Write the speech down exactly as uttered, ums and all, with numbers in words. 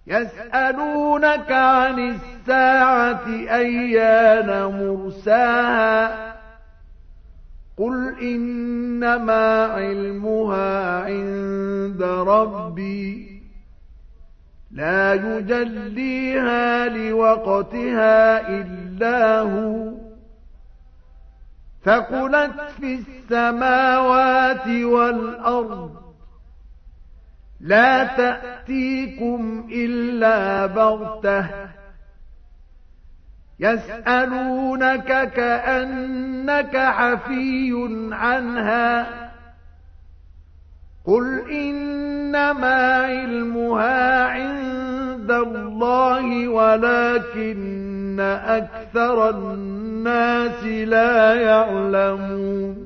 يسألونك عن الساعة أيان مرساها قل إنما علمها عند ربي لا يجليها لوقتها إلا هو ثقلت في السماوات والأرض لا تأتيكم إلا بغتة يسألونك كأنك حفي عنها قل إنما علمها عند الله ولكن أكثر الناس لا يعلمون